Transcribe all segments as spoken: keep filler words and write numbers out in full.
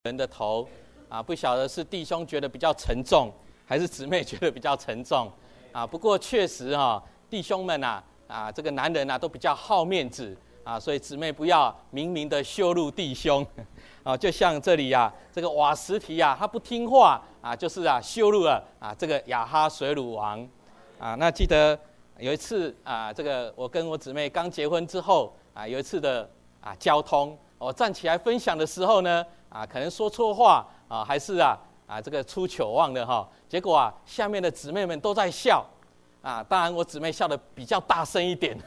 人的头啊，不晓得是弟兄觉得比较沉重，还是姊妹觉得比较沉重啊。不过确实哈、啊，弟兄们啊啊，这个男人啊都比较好面子啊，所以姊妹不要明明的羞辱弟兄啊。就像这里啊，这个瓦实提啊，他不听话啊，就是啊羞辱了啊这个亚哈水鲁王啊。那记得有一次啊，这个我跟我姊妹刚结婚之后啊，有一次的啊交通，我站起来分享的时候呢。啊，可能说错话啊，还是啊啊这个出糗忘了哈。结果啊，下面的姊妹们都在笑啊，当然我姊妹笑得比较大声一点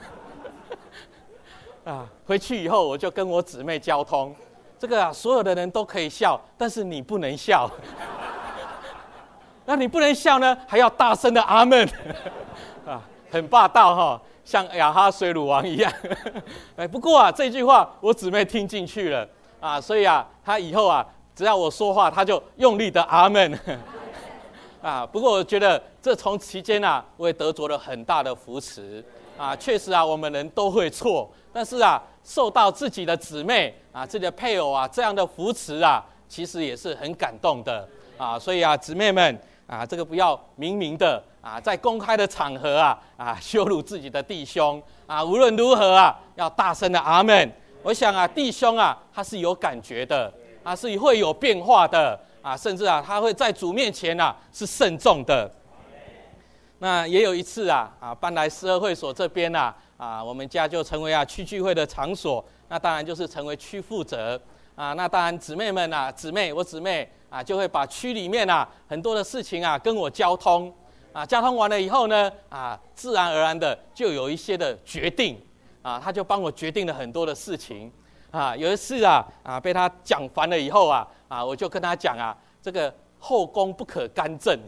啊。回去以后我就跟我姊妹交通，这个啊所有的人都可以笑，但是你不能笑。那你不能笑呢，还要大声的阿们啊，很霸道哈，像亚哈水鲁王一样。哎，不过啊这句话我姊妹听进去了。啊，所以啊，他以后啊，只要我说话，他就用力的阿们。啊，不过我觉得这从期间啊，我也得着了很大的扶持。啊，确实啊，我们人都会错，但是啊，受到自己的姊妹啊、自己的配偶啊这样的扶持啊，其实也是很感动的。啊，所以啊，姊妹们啊，这个不要明明的啊，在公开的场合啊啊羞辱自己的弟兄啊，无论如何啊，要大声的阿们。我想啊，弟兄啊，他是有感觉的啊，是会有变化的啊，甚至啊，他会在主面前啊是慎重的。那也有一次啊，啊搬来施恩会所这边啊，啊我们家就成为啊区聚会的场所，那当然就是成为区负责啊。那当然姊妹们啊，姊妹我姊妹啊就会把区里面啊很多的事情啊跟我交通啊，交通完了以后呢，啊自然而然的就有一些的决定。啊，他就帮我决定了很多的事情，啊，有一次啊，啊，被他讲烦了以后啊，啊，我就跟他讲啊，这个后宫不可干政。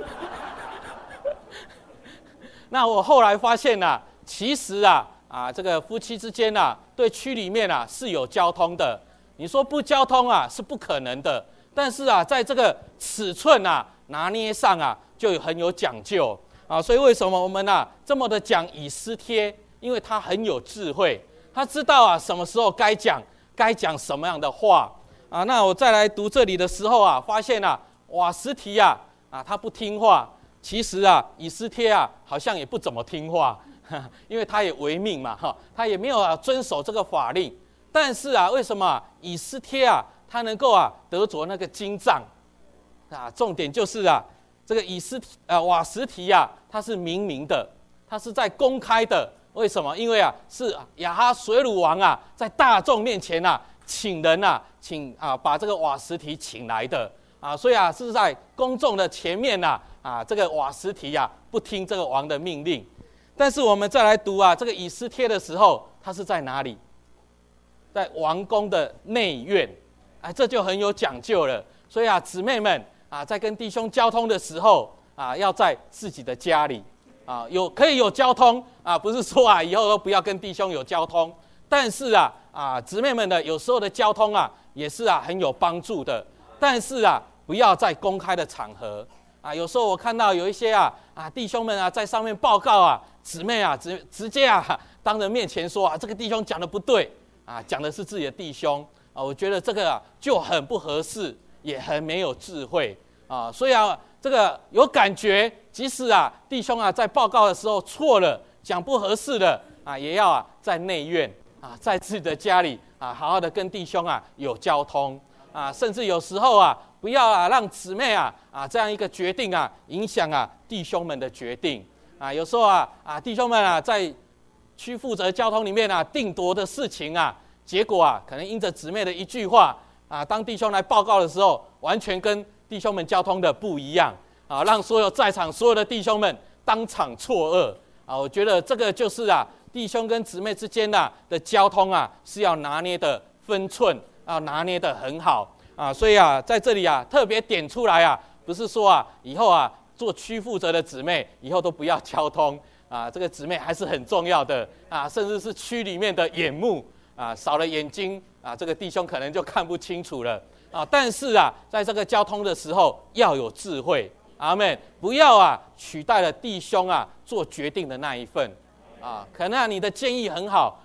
那我后来发现啊，其实啊，啊，这个夫妻之间啊，对区里面啊是有交通的。你说不交通啊，是不可能的。但是啊，在这个尺寸啊拿捏上啊，就很有讲究啊。所以为什么我们啊这么的讲以斯帖？因为他很有智慧，他知道啊什么时候该讲，该讲什么样的话啊。那我再来读这里的时候啊，发现啊瓦实提啊啊他不听话，其实啊以斯帖啊好像也不怎么听话，因为他也违命嘛哈，他也没有啊遵守这个法令。但是啊为什么、啊、以斯帖啊他能够啊得着那个金杖啊？重点就是啊这个以斯啊瓦实提啊他是明明的，他是在公开的。为什么？因为啊，是亚哈水鲁王啊，在大众面前啊，请人啊，请啊，把这个瓦实提请来的啊，所以啊，是在公众的前面呐、啊，啊，这个瓦实提啊，不听这个王的命令。但是我们再来读啊，这个以斯帖的时候，他是在哪里？在王宫的内院，哎，这就很有讲究了。所以啊，姊妹们啊，在跟弟兄交通的时候啊，要在自己的家里。啊，有可以有交通啊，不是说啊以后都不要跟弟兄有交通，但是啊啊姊妹们的有时候的交通啊也是啊很有帮助的，但是啊不要在公开的场合啊。有时候我看到有一些啊啊弟兄们啊在上面报告啊，姊妹啊直直接啊当人面前说啊这个弟兄讲的不对啊，讲的是自己的弟兄啊，我觉得这个啊就很不合适，也很没有智慧啊，所以啊。这个有感觉，即使啊弟兄啊在报告的时候错了，讲不合适的啊，也要啊在内院啊，在自己的家里啊，好好的跟弟兄啊有交通啊，甚至有时候啊，不要啊让姊妹啊啊这样一个决定啊，影响啊弟兄们的决定啊。有时候啊啊弟兄们啊在区负责交通里面啊定夺的事情啊，结果啊可能因着姊妹的一句话啊，当弟兄来报告的时候，完全跟弟兄们交通的不一样啊，让所有在场所有的弟兄们当场错愕啊！我觉得这个就是啊，弟兄跟姊妹之间啊的交通啊，是要拿捏的分寸，要拿捏的很好啊。所以啊，在这里啊，特别点出来啊，不是说啊，以后啊做区负责的姊妹以后都不要交通啊，这个姊妹还是很重要的啊，甚至是区里面的眼目啊，少了眼睛啊，这个弟兄可能就看不清楚了。啊，但是啊，在这个交通的时候要有智慧，阿们，不要啊取代了弟兄啊做决定的那一份，啊，可能啊你的建议很好，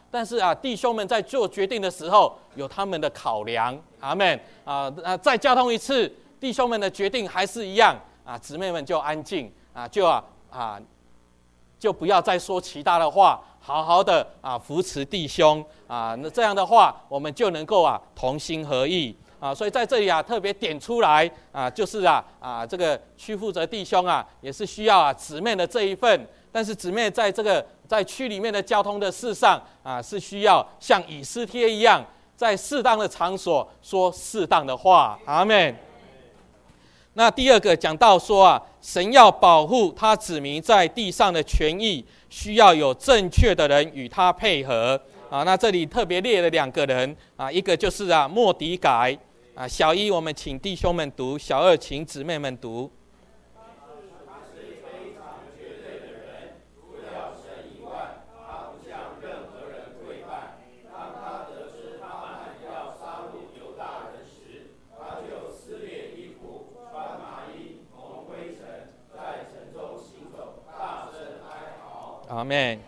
但是啊，弟兄们在做决定的时候有他们的考量。阿们啊！啊，再交通一次，弟兄们的决定还是一样啊，姊妹们就安静啊，就啊啊，就不要再说其他的话，好好的啊扶持弟兄啊，那这样的话，我们就能够啊同心合意啊。所以在这里啊，特别点出来啊，就是啊啊这个区负责弟兄啊，也是需要啊姊妹的这一份。但是姊妹在这个在区里面的交通的事上啊，是需要像以斯帖一样，在适当的场所说适当的话。阿们。那第二个讲到说啊，神要保护他子民在地上的权益，需要有正确的人与他配合啊。那这里特别列了两个人啊，一个就是啊末底改啊。小一我们请弟兄们读，小二请姊妹们读。阿们。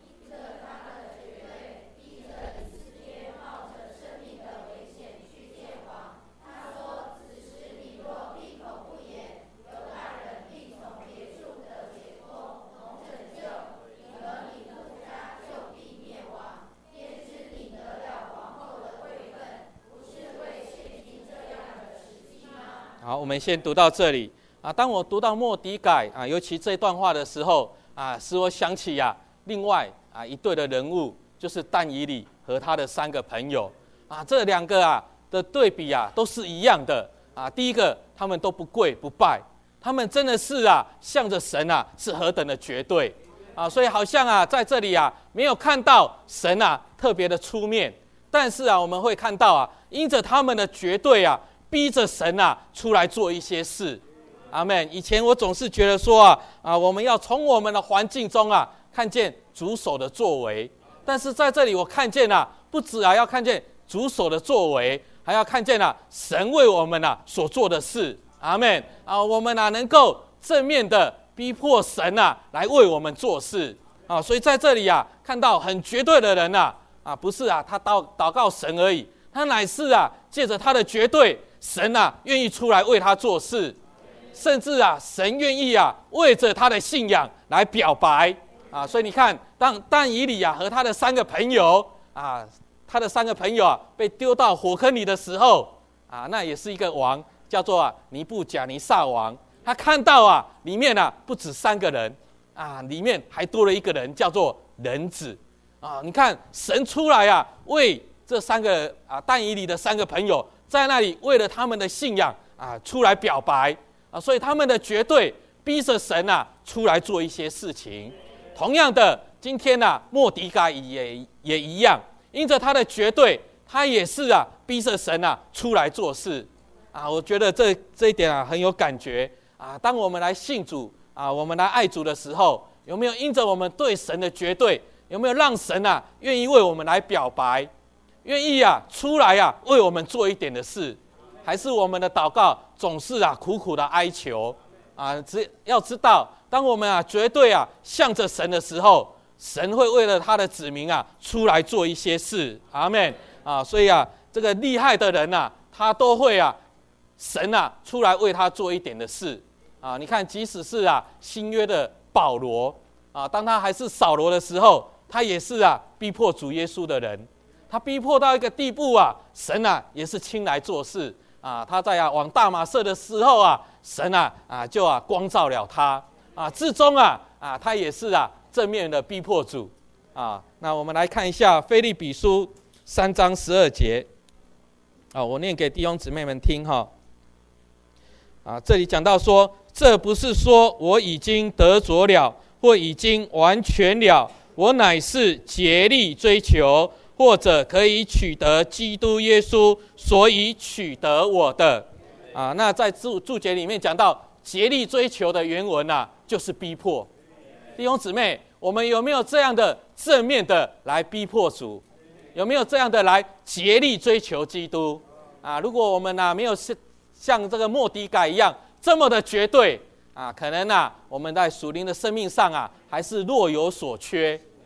好，我们先读到这里啊。当我读到末底改啊，尤其这段话的时候啊，使我想起呀、啊，另外啊一对的人物，就是但以理和他的三个朋友啊。这两个啊的对比啊，都是一样的啊。第一个，他们都不跪不拜，他们真的是啊，向着神啊是何等的绝对啊。所以好像啊，在这里啊，没有看到神啊特别的出面，但是啊，我们会看到啊，因着他们的绝对啊。逼着神啊出来做一些事，阿们。以前我总是觉得说啊啊，我们要从我们的环境中啊看见主手的作为，但是在这里我看见啊，不止啊要看见主手的作为，还要看见啊神为我们啊所做的事，阿们啊，我们啊能够正面的逼迫神啊来为我们做事啊，所以在这里啊看到很绝对的人啊啊，不是啊他祷祷告神而已，他乃是啊借着他的绝对。神啊，愿意出来为他做事，甚至啊，神愿意啊，为着他的信仰来表白啊。所以你看，当但以理啊和他的三个朋友啊，他的三个朋友啊被丢到火坑里的时候啊，那也是一个王，叫做啊尼布甲尼撒王。他看到啊，里面啊不止三个人啊，里面还多了一个人，叫做人子啊。你看，神出来啊，为这三个啊但以理的三个朋友。在那里为了他们的信仰啊出来表白啊，所以他们的绝对逼着神啊出来做一些事情。同样的，今天啊末底改也也一样，因着他的绝对，他也是啊逼着神啊出来做事啊。我觉得这这一点啊很有感觉啊。当我们来信主啊，我们来爱主的时候，有没有因着我们对神的绝对，有没有让神啊愿意为我们来表白？愿意啊，出来啊，为我们做一点的事，还是我们的祷告总是啊苦苦的哀求啊？只要知道，当我们啊绝对啊向着神的时候，神会为了他的子民啊出来做一些事，阿们啊！所以啊，这个厉害的人啊，他都会啊，神啊出来为他做一点的事啊！你看，即使是啊新约的保罗啊，当他还是扫罗的时候，他也是啊逼迫主耶稣的人。他逼迫到一个地步啊，神啊也是亲来做事啊。他在啊往大马色的时候啊，神啊啊就啊光照了他啊。至终啊啊他也是啊正面的逼迫主啊。那我们来看一下腓立比书三章十二节啊，我念给弟兄姊妹们听哈。啊，这里讲到说，这不是说我已经得着了，或已经完全了，我乃是竭力追求。或者可以取得基督耶稣，所以取得我的啊。那在注注解里面讲到竭力追求的原文啊，就是逼迫。弟兄姊妹，我们有没有这样的正面的来逼迫主？有没有这样的来竭力追求基督啊？如果我们啊没有像这个末底改一样这么的绝对啊，可能啊我们在属灵的生命上啊还是若有所缺。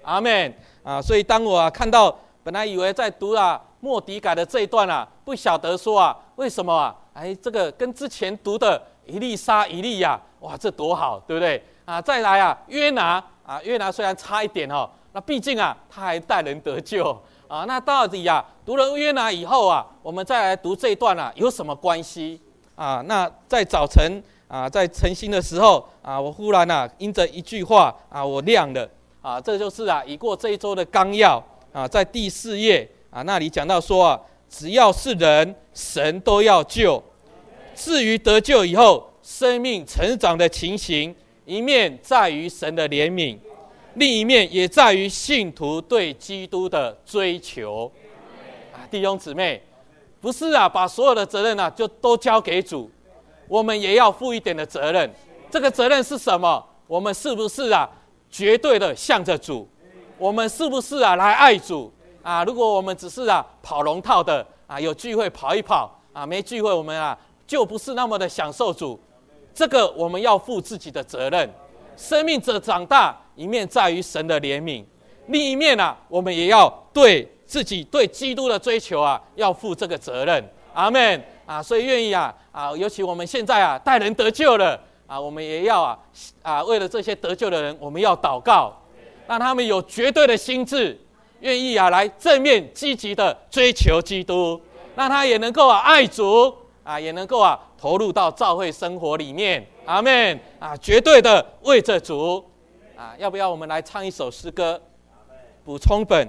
阿们啊！所以当我啊看到本来以为在读啊末底改的这一段啊，不晓得说啊为什么啊，哎这个跟之前读的以利沙、以利亚，哇这多好，对不对啊？再来啊约拿啊，约拿虽然差一点哦，那毕竟啊他还带人得救啊。那到底啊读了约拿以后啊，我们再来读这一段啊有什么关系啊？那在早晨啊，在晨星的时候啊，我忽然啊因着一句话啊，我亮了啊，这就是啊已过这一周的纲要啊，在第四页啊那里讲到说啊，只要是人，神都要救。至于得救以后生命成长的情形，一面在于神的怜悯，另一面也在于信徒对基督的追求。啊，弟兄姊妹，不是啊，把所有的责任啊就都交给主，我们也要负一点的责任。这个责任是什么？我们是不是啊绝对的向着主？我们是不是啊来爱主啊？如果我们只是啊跑龙套的啊，有聚会跑一跑啊，没聚会我们啊就不是那么的享受主。这个我们要负自己的责任。生命者长大，一面在于神的怜悯，另一面啊，我们也要对自己对基督的追求啊，要负这个责任。阿们啊！所以愿意啊啊，尤其我们现在啊带人得救了啊，我们也要啊啊为了这些得救的人，我们要祷告，让他们有绝对的心志，愿意啊来正面积极的追求基督，让他也能够啊爱主啊，也能够啊投入到教会生活里面。阿们啊，绝对的为着主啊！要不要我们来唱一首诗歌？补充本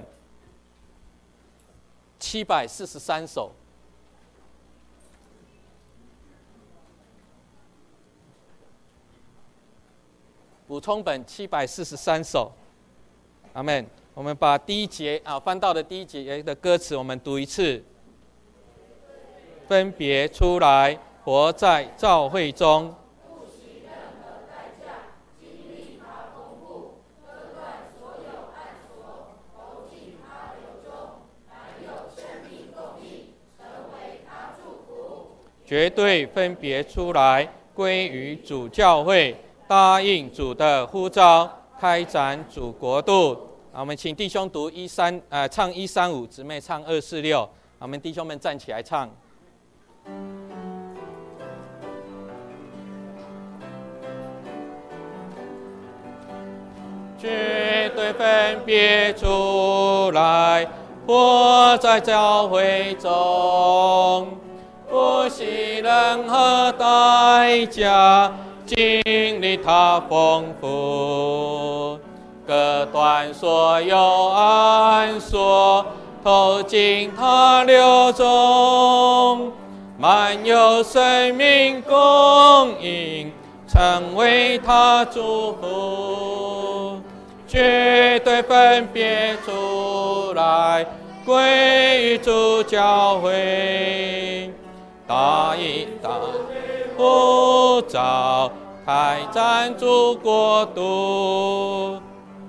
七百四十三首。补充本七百四十三首。阿们。我们把第一节啊翻到的第一节的歌词，我们读一次。分别出来，活在教会中。绝对分别出来，归于主教会，答应主的呼召，开展主国度。我们请弟兄读一三，呃，唱一三五，姊妹唱二四六。我们弟兄们站起来唱。绝对分别出来，活在教会中。不惜任何代价，经历它丰富，割断所有安锁，投进它流中，满有生命供应，成为它祝福。绝对分别出来，归于主教会。答应答呼召，开展主国度。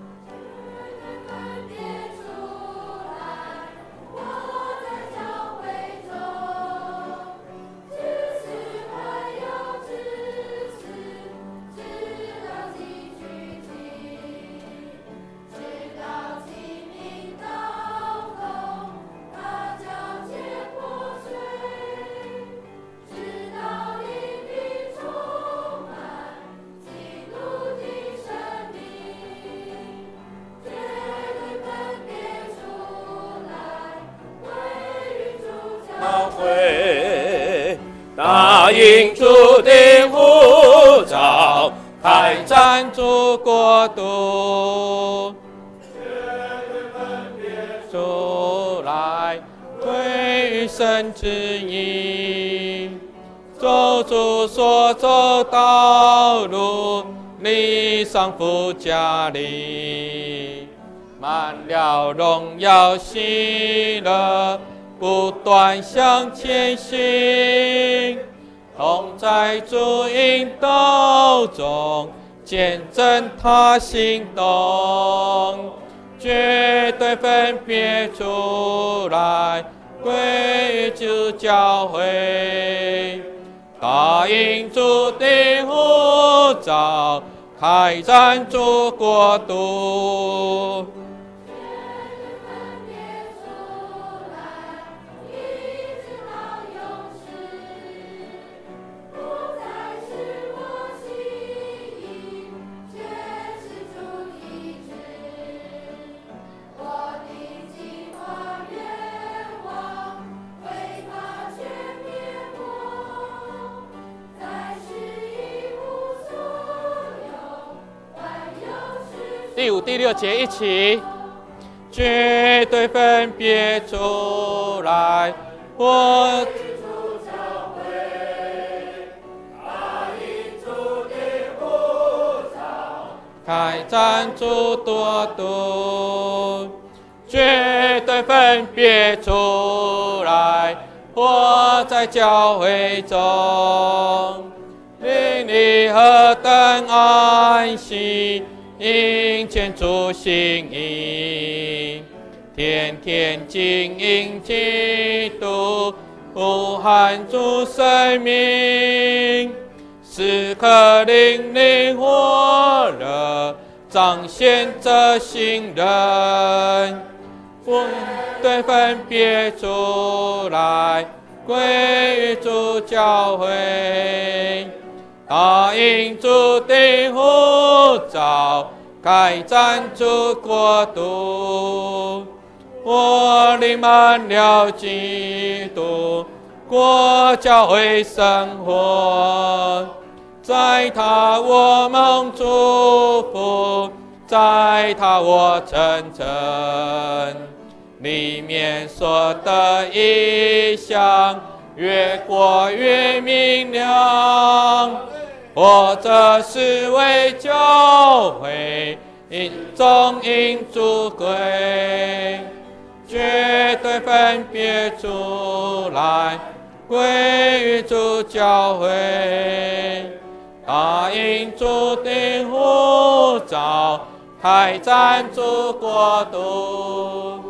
答应主的呼召，开展主国度。出来，归于神旨意，走主所走道路，力上福加力，满了荣耀喜乐，不断向前行，同在主引导中，见证他行动，绝对分别出来，归于主教会，答应主的呼召，开展主国度。 第五、第六节一起，绝对分别出来，我。开展诸多度，绝对分别出来，活在教会中，邻里何等安息，迎前主心意，天天经营基督，呼喊主生命。时刻灵灵火热，彰显这新人，我对分别出来，归于主教会，答应主的呼召，开展主国度，我灵满了基督，过教会生活。在他我蒙祝福，在他我成成，里面所得意象，越过越明亮。或者是为教会中应主归，绝对分别出来，归于主教会。答应主的呼召，开展主国度。